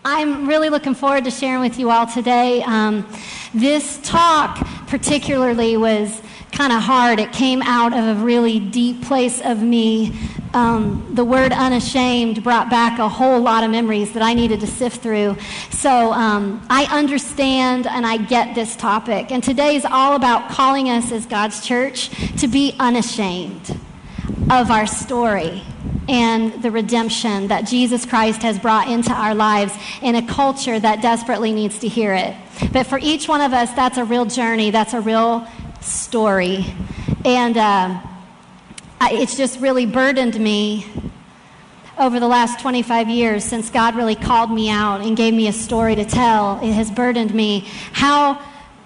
I'm really looking forward to sharing with you all today. This talk particularly was kind of hard. It came out of a really deep place of me. The word unashamed brought back a whole lot of memories that I needed to sift through. So I understand and I get this topic. And today is all about calling us as God's church to be unashamed of our story and the redemption that Jesus Christ has brought into our lives in a culture that desperately needs to hear it. But for each one of us, that's a real journey. That's a real story. And it's just really burdened me over the last 25 years since God really called me out and gave me a story to tell. It has burdened me how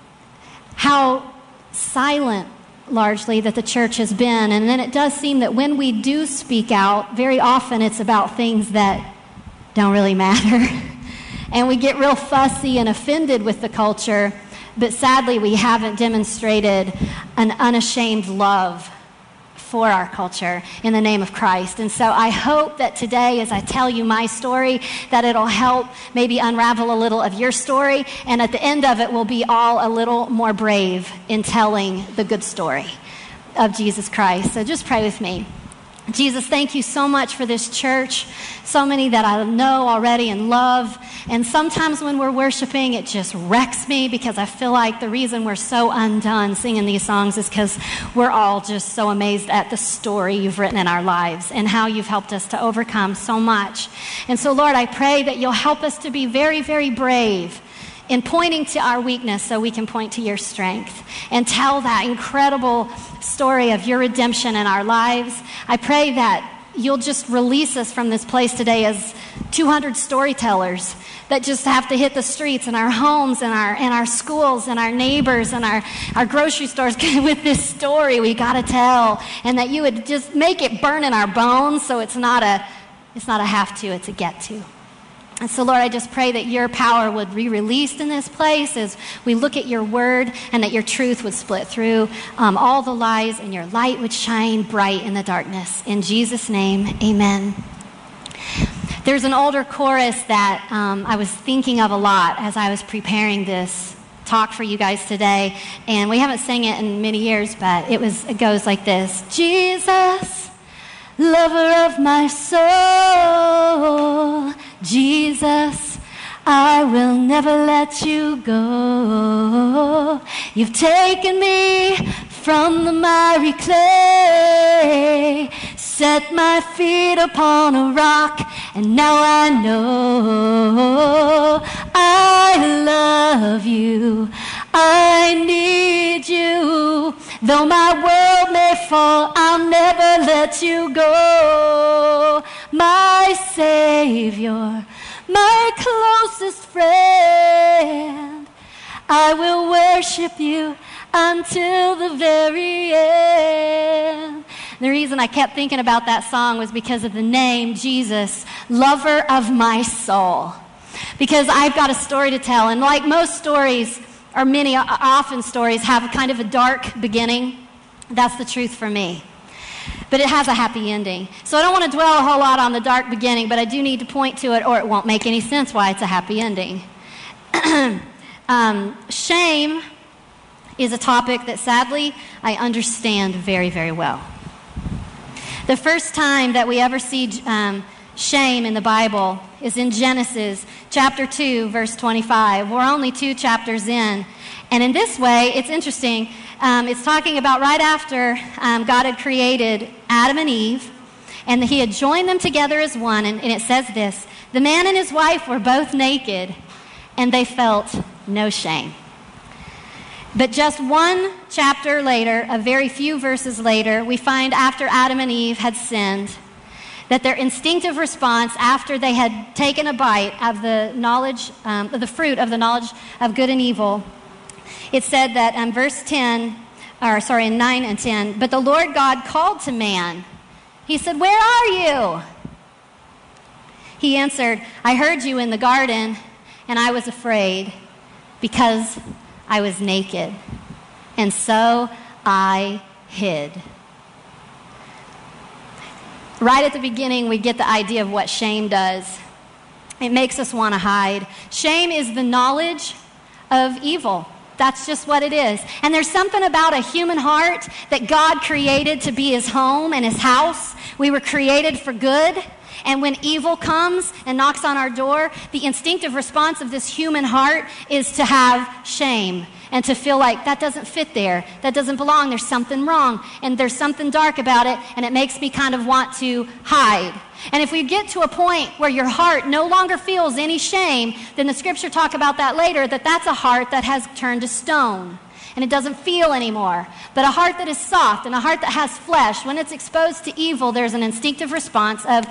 silent largely that the church has been. And then it does seem that when we do speak out, very often it's about things that don't really matter. And we get real fussy and offended with the culture. But sadly, we haven't demonstrated an unashamed love for our culture in the name of Christ. And so I hope that today, as I tell you my story, that it'll help maybe unravel a little of your story. And at the end of it, we'll be all a little more brave in telling the good story of Jesus Christ. So just pray with me. Jesus, thank you so much for this church, so many that I know already and love. And sometimes when we're worshiping, it just wrecks me because I feel like the reason we're so undone singing these songs is because we're all just so amazed at the story you've written in our lives and how you've helped us to overcome so much. And so, Lord, I pray that you'll help us to be very, very brave in pointing to our weakness so we can point to your strength and tell that incredible story of your redemption in our lives. I pray that you'll just release us from this place today as 200 storytellers that just have to hit the streets and our homes and our schools and our neighbors and our grocery stores with this story we got to tell, and that you would just make it burn in our bones so it's not a have to, it's a get to. And so, Lord, I just pray that your power would be released in this place as we look at your word, and that your truth would split through all the lies, and your light would shine bright in the darkness. In Jesus' name, amen. There's an older chorus that I was thinking of a lot as I was preparing this talk for you guys today. And we haven't sang it in many years, but it goes like this. Jesus, lover of my soul, Jesus, I will never let you go. You've taken me from the miry clay, set my feet upon a rock, and now I know I love you. I need you. Though my world may fall, I'll never let you go. My Savior, my closest friend, I will worship you until the very end. The reason I kept thinking about that song was because of the name, Jesus, lover of my soul. Because I've got a story to tell, and like most stories, or many often stories, have kind of a dark beginning. That's the truth for me. But it has a happy ending. So I don't want to dwell a whole lot on the dark beginning, but I do need to point to it, or it won't make any sense why it's a happy ending. Shame is a topic that sadly I understand very, very well. The first time that we ever see shame in the Bible is in Genesis chapter 2, verse 25. We're only 2 chapters in. And in this way, it's interesting. It's talking about right after God had created Adam and Eve, and he had joined them together as one. And it says this: the man and his wife were both naked, and they felt no shame. But just one chapter later, a very few verses later, we find after Adam and Eve had sinned, that their instinctive response after they had taken a bite of the knowledge, the fruit of the knowledge of good and evil, it said that in in 9 and 10, but the Lord God called to man. He said, "Where are you?" He answered, "I heard you in the garden, and I was afraid because I was naked, and so I hid." Right at the beginning, we get the idea of what shame does. It makes us want to hide. Shame is the knowledge of evil. That's just what it is. And there's something about a human heart that God created to be his home and his house. We were created for good. And when evil comes and knocks on our door, the instinctive response of this human heart is to have shame and to feel like that doesn't fit there, that doesn't belong, there's something wrong, and there's something dark about it, and it makes me kind of want to hide. And if we get to a point where your heart no longer feels any shame, then the scripture talk about that later, that's a heart that has turned to stone. And it doesn't feel anymore. But a heart that is soft and a heart that has flesh, when it's exposed to evil, there's an instinctive response of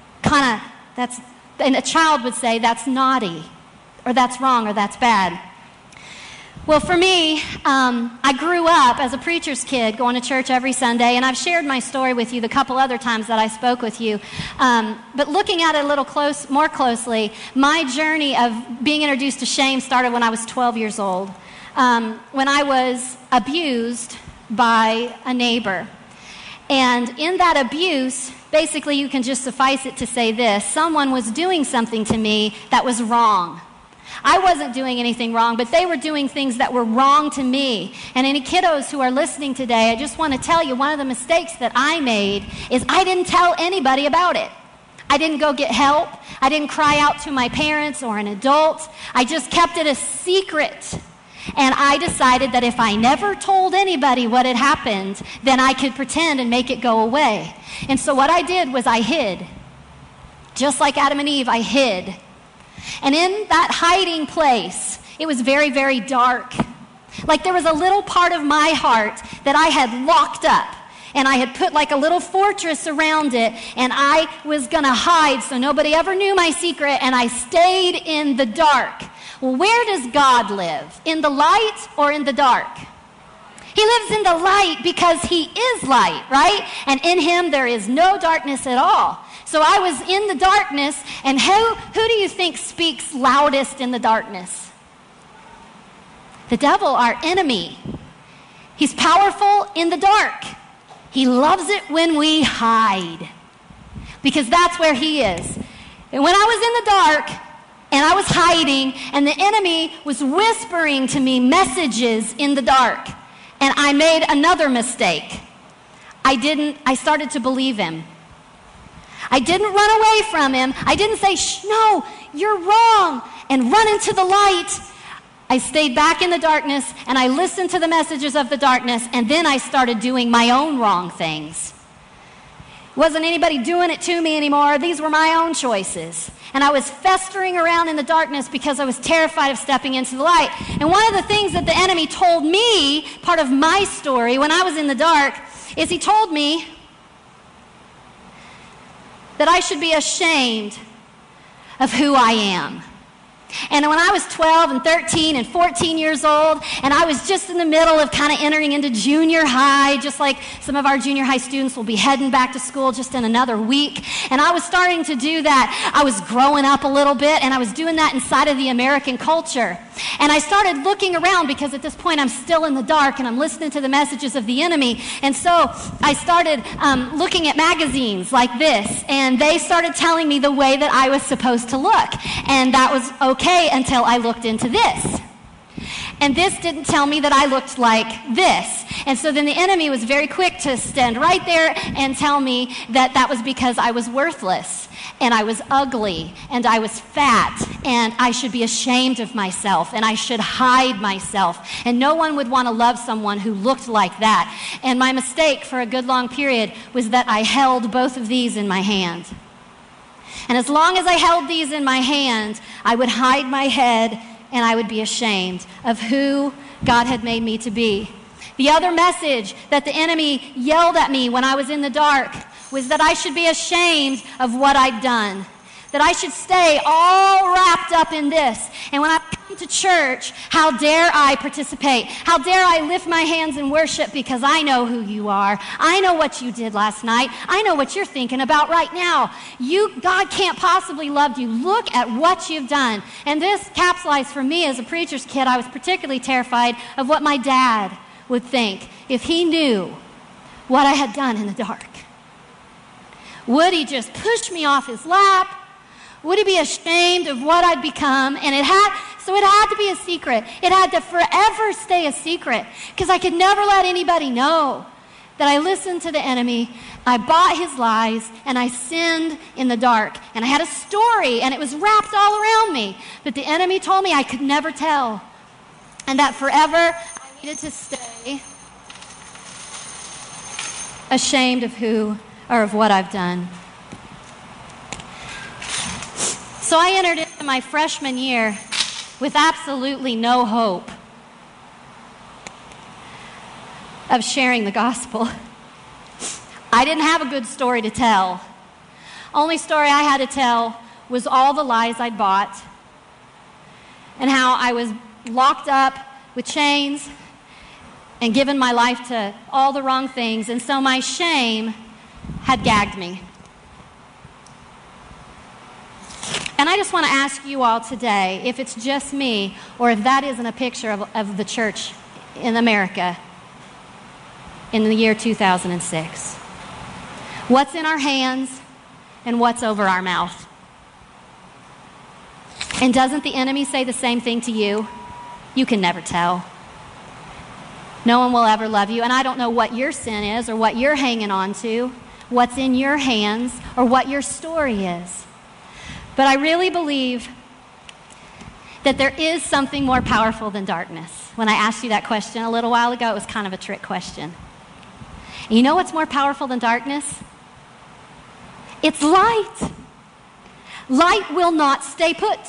and a child would say, that's naughty, or that's wrong, or that's bad. Well, for me, I grew up as a preacher's kid going to church every Sunday, and I've shared my story with you the couple other times that I spoke with you. But looking at it a little more closely, my journey of being introduced to shame started when I was 12 years old, when I was abused by a neighbor. And in that abuse, basically you can just suffice it to say this: someone was doing something to me that was wrong. I wasn't doing anything wrong, but they were doing things that were wrong to me. And any kiddos who are listening today, I just want to tell you, one of the mistakes that I made is I didn't tell anybody about it. I didn't go get help. I didn't cry out to my parents or an adult. I just kept it a secret. And I decided that if I never told anybody what had happened, then I could pretend and make it go away. And so what I did was I hid. Just like Adam and Eve, I hid. And in that hiding place, it was very, very dark. Like there was a little part of my heart that I had locked up. And I had put like a little fortress around it. And I was going to hide so nobody ever knew my secret. And I stayed in the dark. Well, where does God live? In the light or in the dark? He lives in the light because he is light, right? And in him there is no darkness at all. So I was in the darkness, and who do you think speaks loudest in the darkness? The devil, our enemy. He's powerful in the dark. He loves it when we hide, because that's where he is. And when I was in the dark, and I was hiding, and the enemy was whispering to me messages in the dark, and I made another mistake. I started to believe him. I didn't run away from him. I didn't say, no, you're wrong, and run into the light. I stayed back in the darkness, and I listened to the messages of the darkness, and then I started doing my own wrong things. Wasn't anybody doing it to me anymore. These were my own choices. And I was festering around in the darkness because I was terrified of stepping into the light. And one of the things that the enemy told me, part of my story, when I was in the dark, is he told me that I should be ashamed of who I am. And when I was 12 and 13 and 14 years old, and I was just in the middle of kind of entering into junior high, just like some of our junior high students will be heading back to school just in another week, and I was starting to do that. I was growing up a little bit, and I was doing that inside of the American culture. And I started looking around, because at this point I'm still in the dark, and I'm listening to the messages of the enemy. And so I started looking at magazines like this, and they started telling me the way that I was supposed to look. And that was okay until I looked into this. And this didn't tell me that I looked like this. And so then the enemy was very quick to stand right there and tell me that that was because I was worthless, and I was ugly, and I was fat, and I should be ashamed of myself, and I should hide myself. And no one would want to love someone who looked like that. And my mistake for a good long period was that I held both of these in my hand. And as long as I held these in my hand, I would hide my head, and I would be ashamed of who God had made me to be. The other message that the enemy yelled at me when I was in the dark was that I should be ashamed of what I'd done, that I should stay all wrapped up in this. And when I come to church, how dare I participate? How dare I lift my hands and worship, because I know who you are. I know what you did last night. I know what you're thinking about right now. God can't possibly love you. Look at what you've done. And this capsulized for me as a preacher's kid. I was particularly terrified of what my dad would think if he knew what I had done in the dark. Would he just push me off his lap? Would he be ashamed of what I'd become? And it had to be a secret. It had to forever stay a secret because I could never let anybody know that I listened to the enemy, I bought his lies, and I sinned in the dark. And I had a story, and it was wrapped all around me that the enemy told me I could never tell. And that forever I needed to stay ashamed of who or of what I've done. So I entered into my freshman year with absolutely no hope of sharing the gospel. I didn't have a good story to tell. Only story I had to tell was all the lies I'd bought and how I was locked up with chains and given my life to all the wrong things, and so my shame had gagged me. And I just want to ask you all today if it's just me or if that isn't a picture of the church in America in the year 2006. What's in our hands and what's over our mouth? And doesn't the enemy say the same thing to you? You can never tell. No one will ever love you, and I don't know what your sin is or what you're hanging on to, what's in your hands or what your story is. But I really believe that there is something more powerful than darkness. When I asked you that question a little while ago, it was kind of a trick question. And you know what's more powerful than darkness? It's light. Light will not stay put.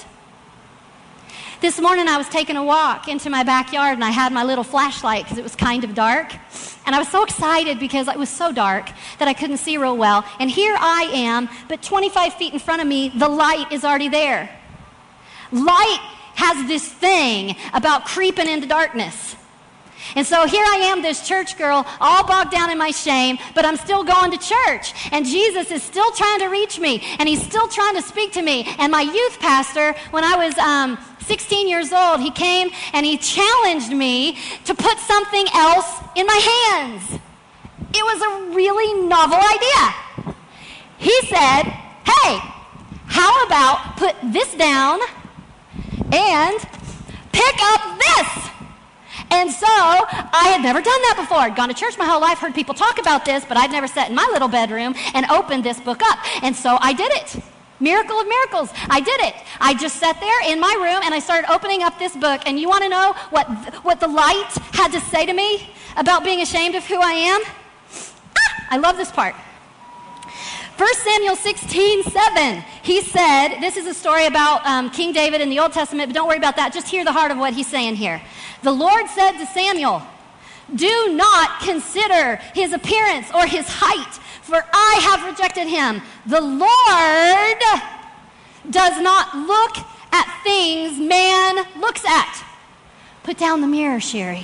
This morning I was taking a walk into my backyard and I had my little flashlight because it was kind of dark. And I was so excited because it was so dark that I couldn't see real well. And here I am, but 25 feet in front of me, the light is already there. Light has this thing about creeping into darkness. And so here I am, this church girl, all bogged down in my shame, but I'm still going to church. And Jesus is still trying to reach me, and he's still trying to speak to me. And my youth pastor, when I was 16 years old, he came and he challenged me to put something else in my hands. It was a really novel idea. He said, hey, how about put this down and pick up this? And so I had never done that before. I'd gone to church my whole life, heard people talk about this, but I'd never sat in my little bedroom and opened this book up. And so I did it. Miracle of miracles. I did it. I just sat there in my room and I started opening up this book. And you want to know what the light had to say to me about being ashamed of who I am? I love this part. 1 Samuel 16:7, he said, this is a story about King David in the Old Testament, but don't worry about that. Just hear the heart of what he's saying here. The Lord said to Samuel, do not consider his appearance or his height, for I have rejected him. The Lord does not look at things man looks at. Put down the mirror, Sherry.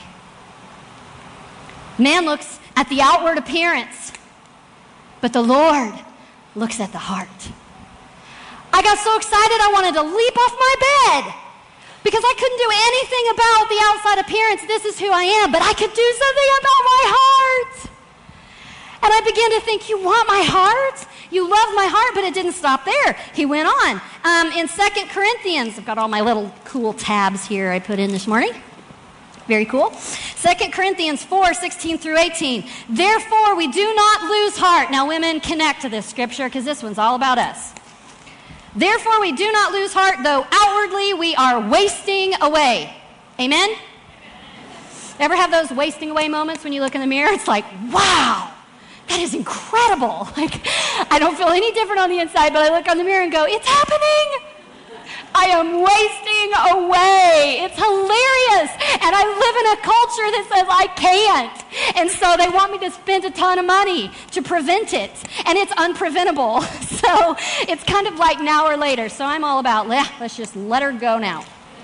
Man looks at the outward appearance, but the Lord looks at the heart. I got so excited I wanted to leap off my bed because I couldn't do anything about the outside appearance. This is who I am, but I could do something about my heart. And I began to think, you want my heart? You love my heart, but it didn't stop there. He went on. In 2 Corinthians, I've got all my little cool tabs here I put in this morning. Very cool. 2 Corinthians 4:16 through 18. Therefore, we do not lose heart. Now, women, connect to this scripture because this one's all about us. Therefore, we do not lose heart, though outwardly we are wasting away. Amen? Ever have those wasting away moments when you look in the mirror? It's like, wow, that is incredible. Like, I don't feel any different on the inside, but I look on the mirror and go, it's happening. I am wasting away. It's hilarious. And I live in a culture that says I can't. And so they want me to spend a ton of money to prevent it. And it's unpreventable. So it's kind of like now or later. So I'm all about, let's just let her go now.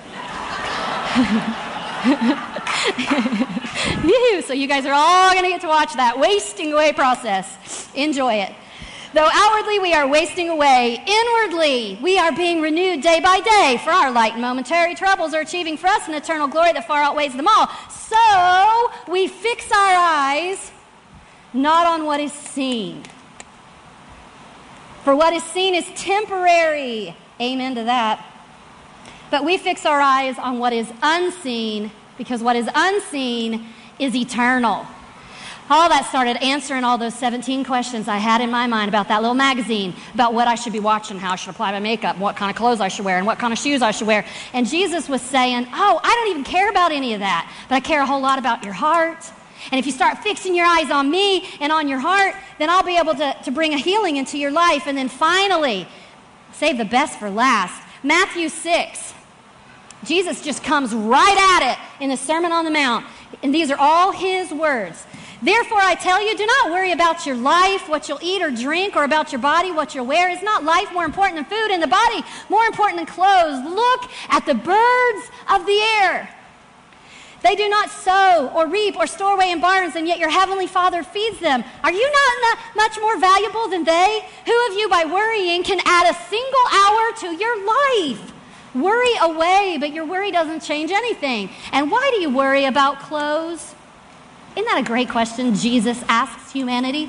So you guys are all going to get to watch that wasting away process. Enjoy it. Though outwardly we are wasting away, inwardly we are being renewed day by day, for our light and momentary troubles are achieving for us an eternal glory that far outweighs them all. So we fix our eyes not on what is seen. For what is seen is temporary, Amen to that. But we fix our eyes on what is unseen, because what is unseen is eternal. All that started answering all those 17 questions I had in my mind about that little magazine, about what I should be watching, how I should apply my makeup, what kind of clothes I should wear, and what kind of shoes I should wear. And Jesus was saying, I don't even care about any of that, but I care a whole lot about your heart. And if you start fixing your eyes on me and on your heart, then I'll be able to bring a healing into your life. And then finally, save the best for last. Matthew 6. Jesus just comes right at it in the Sermon on the Mount. And these are all his words. Therefore, I tell you, do not worry about your life, what you'll eat or drink, or about your body, what you'll wear. Is not life more important than food, and the body more important than clothes? Look at the birds of the air. They do not sow or reap or store away in barns, and yet your heavenly Father feeds them. Are you not much more valuable than they? Who of you, by worrying, can add a single hour to your life? Worry away, but your worry doesn't change anything. And why do you worry about clothes? Isn't that a great question Jesus asks humanity?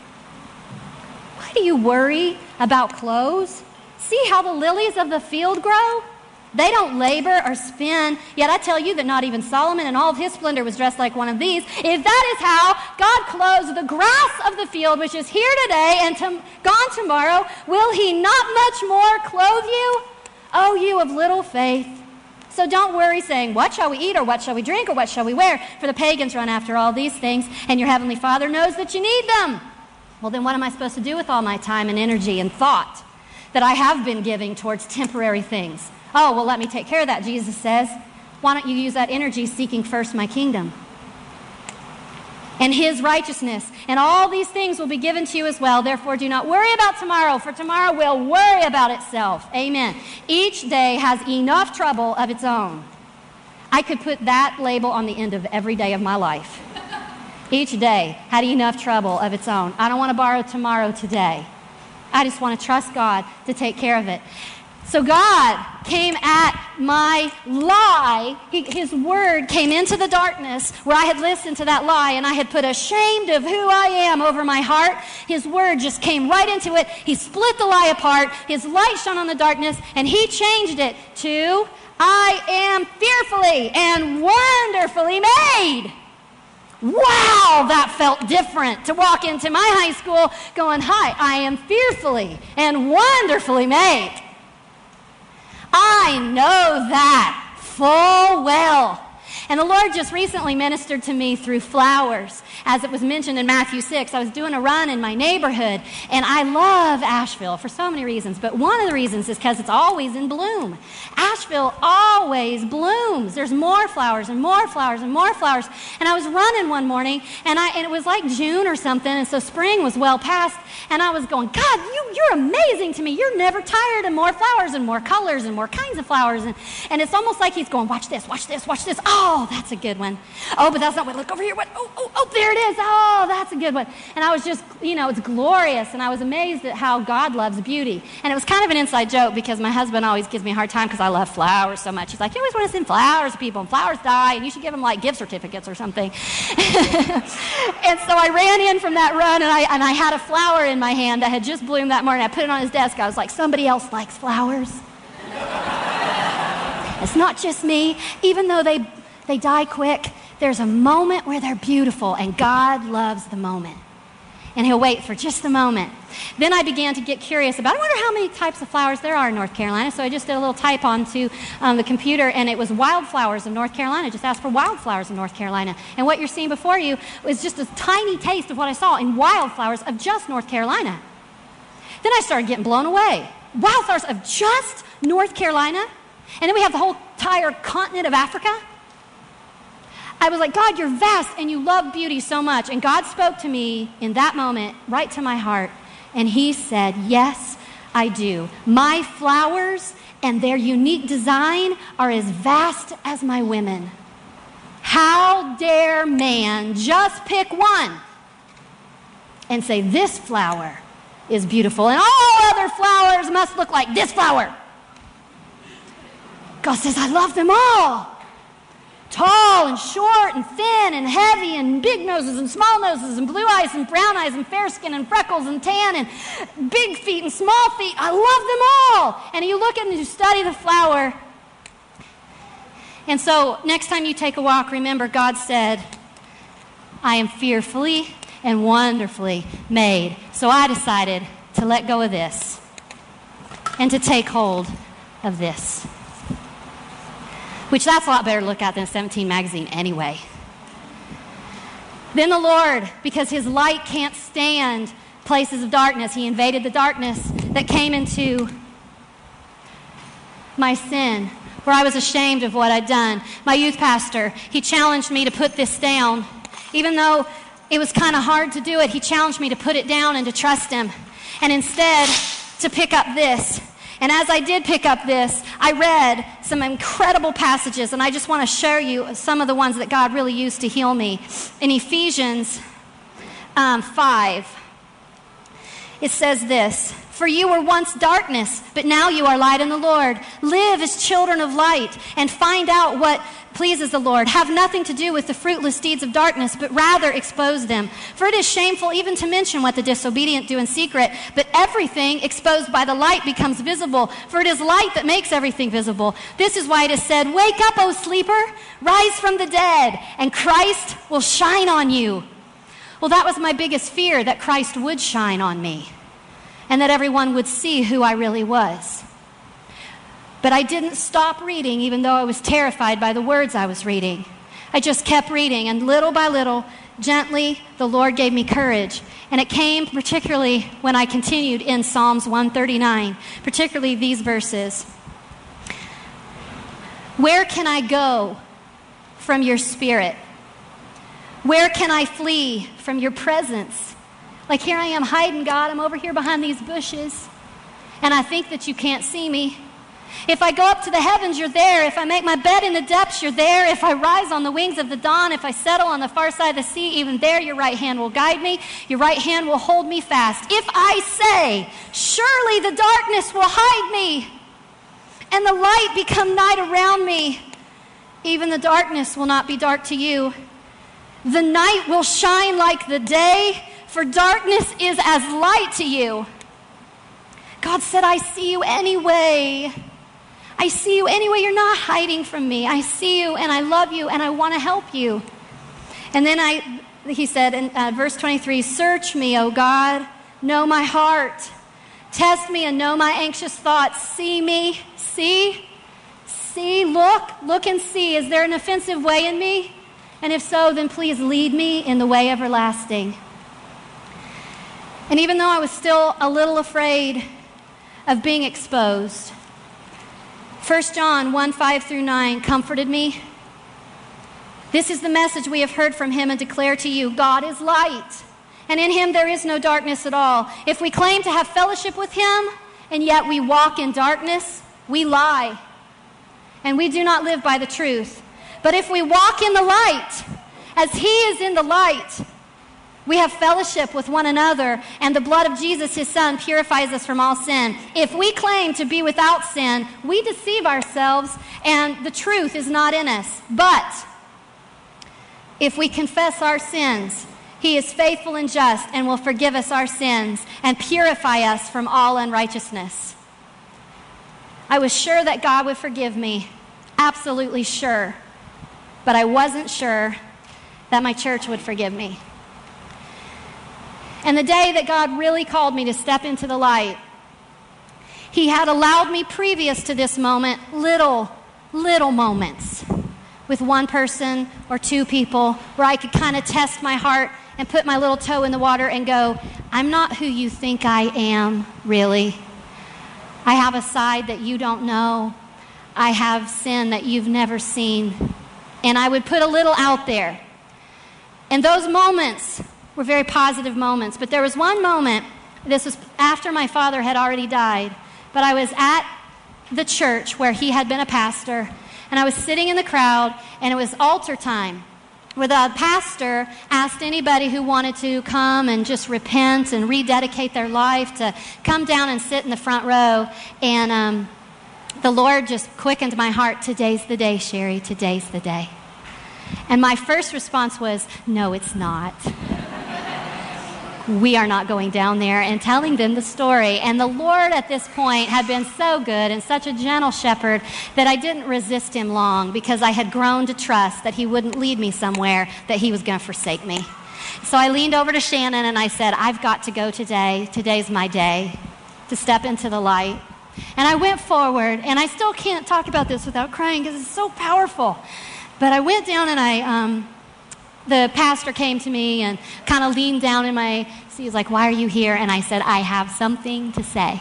Why do you worry about clothes? See how the lilies of the field grow? They don't labor or spin. Yet I tell you that not even Solomon in all of his splendor was dressed like one of these. If that is how God clothes the grass of the field, which is here today and gone tomorrow, will he not much more clothe you? O you of little faith. So don't worry saying, what shall we eat, or what shall we drink, or what shall we wear? For the pagans run after all these things, and your heavenly Father knows that you need them. Well, then what am I supposed to do with all my time and energy and thought that I have been giving towards temporary things? Oh, well, let me take care of that, Jesus says. Why don't you use that energy seeking first my kingdom and his righteousness, and all these things will be given to you as well. Therefore, do not worry about tomorrow, for tomorrow will worry about itself. Amen. Each day has enough trouble of its own. I could put that label on the end of every day of my life. Each day had enough trouble of its own. I don't want to borrow tomorrow today. I just want to trust God to take care of it. So God came at my lie. His word came into the darkness where I had listened to that lie, and I had put ashamed of who I am over my heart. His word just came right into it. He split the lie apart. His light shone on the darkness, and he changed it to, I am fearfully and wonderfully made. Wow, that felt different to walk into my high school going, hi, I am fearfully and wonderfully made. I know that full well. And the Lord just recently ministered to me through flowers. As it was mentioned in Matthew 6, I was doing a run in my neighborhood, and I love Asheville for so many reasons, but one of the reasons is because it's always in bloom. Asheville always blooms. There's more flowers and more flowers and more flowers. And I was running one morning, and it was like June or something, and so spring was well past, and I was going, God, you're amazing to me. You're never tired of more flowers and more colors and more kinds of flowers. And it's almost like he's going, watch this, watch this, watch this. Oh, that's a good one. Oh, but that's not what. Look over here. What? Oh, there it is. Oh, that's a good one. And I was just, it's glorious. And I was amazed at how God loves beauty. And it was kind of an inside joke because my husband always gives me a hard time because I love flowers so much. He's like, you always want to send flowers to people, and flowers die, and you should give them like gift certificates or something. And so I ran in from that run, and I had a flower in my hand that had just bloomed that morning. I put it on his desk. I was like, somebody else likes flowers. It's not just me. Even though they die quick, there's a moment where they're beautiful, and God loves the moment. And he'll wait for just the moment. Then I began to get curious about, I wonder how many types of flowers there are in North Carolina. So I just did a little type onto the computer, and it was wildflowers of North Carolina. Just asked for wildflowers of North Carolina. And what you're seeing before you is just a tiny taste of what I saw in wildflowers of just North Carolina. Then I started getting blown away. Wildflowers of just North Carolina? And then we have the whole entire continent of Africa. I was like, God, you're vast and you love beauty so much. And God spoke to me in that moment, right to my heart. And he said, yes, I do. My flowers and their unique design are as vast as my women. How dare man just pick one and say this flower is beautiful and all other flowers must look like this flower. God says, I love them all. tall and short and thin and heavy and big noses and small noses and blue eyes and brown eyes and fair skin and freckles and tan and big feet and small feet. I love them all. And you look at and you study the flower. And so next time you take a walk, remember God said, I am fearfully and wonderfully made. So I decided to let go of this and to take hold of this. Which that's a lot better to look at than 17 magazine anyway. Then the Lord, because his light can't stand places of darkness, he invaded the darkness that came into my sin, where I was ashamed of what I'd done. My youth pastor, he challenged me to put this down. Even though it was kind of hard to do it, he challenged me to put it down and to trust him. And instead, to pick up this. And as I did pick up this, I read some incredible passages, and I just want to share you some of the ones that God really used to heal me. In Ephesians 5, it says this, for you were once darkness, but now you are light in the Lord. Live as children of light and find out what pleases the Lord. Have nothing to do with the fruitless deeds of darkness, but rather expose them. For it is shameful even to mention what the disobedient do in secret, but everything exposed by the light becomes visible. For it is light that makes everything visible. This is why it is said, wake up, O sleeper, rise from the dead, and Christ will shine on you. Well, that was my biggest fear, that Christ would shine on me, and that everyone would see who I really was. But I didn't stop reading, even though I was terrified by the words I was reading. I just kept reading, and little by little, gently, the Lord gave me courage. And it came particularly when I continued in Psalms 139, particularly these verses. Where can I go from your spirit? Where can I flee from your presence? Like, here I am hiding, God. I'm over here behind these bushes, and I think that you can't see me. If I go up to the heavens, you're there. If I make my bed in the depths, you're there. If I rise on the wings of the dawn, if I settle on the far side of the sea, even there your right hand will guide me. Your right hand will hold me fast. If I say, surely the darkness will hide me, and the light become night around me, even the darkness will not be dark to you. The night will shine like the day, for darkness is as light to you. God said, I see you anyway. I see you anyway. You're not hiding from me. I see you, and I love you, and I want to help you. And then he said in verse 23, search me, O God, know my heart. Test me and know my anxious thoughts. See me, see, look and see. Is there an offensive way in me? And if so, then please lead me in the way everlasting. And even though I was still a little afraid of being exposed, 1 John 1:5-9 comforted me. This is the message we have heard from him and declare to you. God is light, and in him there is no darkness at all. If we claim to have fellowship with him, and yet we walk in darkness, we lie, and we do not live by the truth. But if we walk in the light, as he is in the light, we have fellowship with one another, and the blood of Jesus, his son, purifies us from all sin. If we claim to be without sin, we deceive ourselves, and the truth is not in us. But if we confess our sins, he is faithful and just and will forgive us our sins and purify us from all unrighteousness. I was sure that God would forgive me, absolutely sure, but I wasn't sure that my church would forgive me. And the day that God really called me to step into the light, he had allowed me previous to this moment little moments with one person or two people where I could kind of test my heart and put my little toe in the water and go, I'm not who you think I am, really. I have a side that you don't know. I have sin that you've never seen. And I would put a little out there. And those moments were very positive moments. But there was one moment, this was after my father had already died, but I was at the church where he had been a pastor, and I was sitting in the crowd, and it was altar time, where the pastor asked anybody who wanted to come and just repent and rededicate their life to come down and sit in the front row. And the Lord just quickened my heart. Today's the day, Sherry. Today's the day. And my first response was, no, it's not. We are not going down there, and telling them the story. And the Lord at this point had been so good and such a gentle shepherd that I didn't resist him long, because I had grown to trust that he wouldn't lead me somewhere that he was going to forsake me. So I leaned over to Shannon and I said, I've got to go today. Today's my day to step into the light. And I went forward, and I still can't talk about this without crying because it's so powerful. But I went down, and the pastor came to me and kind of leaned down in my seat. He's like, why are you here? And I said, I have something to say.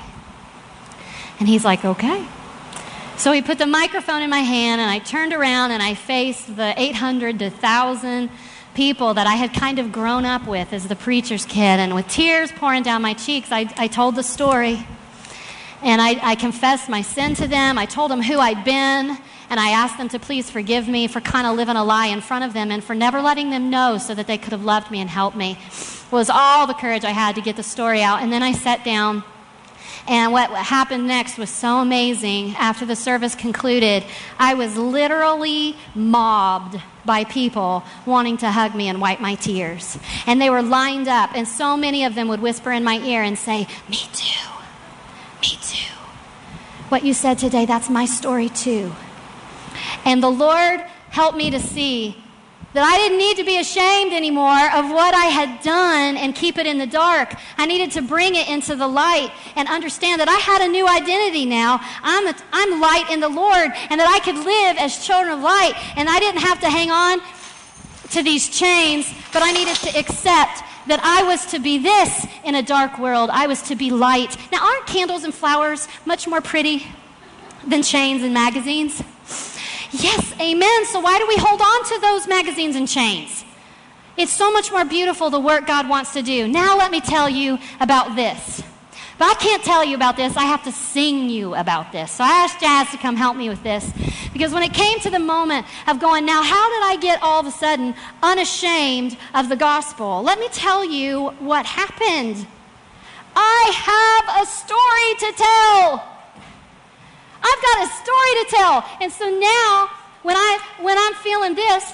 And he's like, okay. So he put the microphone in my hand, and I turned around and I faced the 800 to 1,000 people that I had kind of grown up with as the preacher's kid. And with tears pouring down my cheeks, I told the story. And I confessed my sin to them. I told them who I'd been. And I asked them to please forgive me for kind of living a lie in front of them and for never letting them know so that they could have loved me and helped me. It was all the courage I had to get the story out. And then I sat down, and what happened next was so amazing. After the service concluded, I was literally mobbed by people wanting to hug me and wipe my tears. And they were lined up, and so many of them would whisper in my ear and say, me too, me too. What you said today, that's my story too. And the Lord helped me to see that I didn't need to be ashamed anymore of what I had done and keep it in the dark. I needed to bring it into the light and understand that I had a new identity now. I'm light in the Lord, and that I could live as children of light. And I didn't have to hang on to these chains, but I needed to accept that I was to be this in a dark world. I was to be light. Now, aren't candles and flowers much more pretty than chains and magazines? Yes, amen. So why do we hold on to those magazines and chains? It's so much more beautiful, the work God wants to do. Now let me tell you about this. But I can't tell you about this. I have to sing you about this. So I asked Jazz to come help me with this. Because when it came to the moment of going, now how did I get all of a sudden unashamed of the gospel? Let me tell you what happened. I have a story to tell. I've got a story to tell. And so now, when I'm feeling this,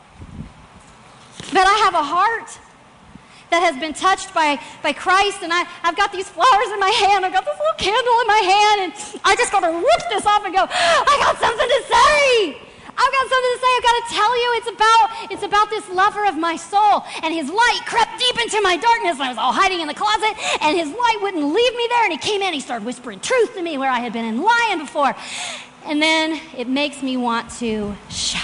that I have a heart that has been touched by Christ, and I've got these flowers in my hand, I've got this little candle in my hand, and I just got to rip this off and go, I got something to say. I've got something to say. I've got to tell you. It's about this lover of my soul. And his light crept deep into my darkness. And I was all hiding in the closet. And his light wouldn't leave me there. And he came in. He started whispering truth to me where I had been lying before. And then it makes me want to shout.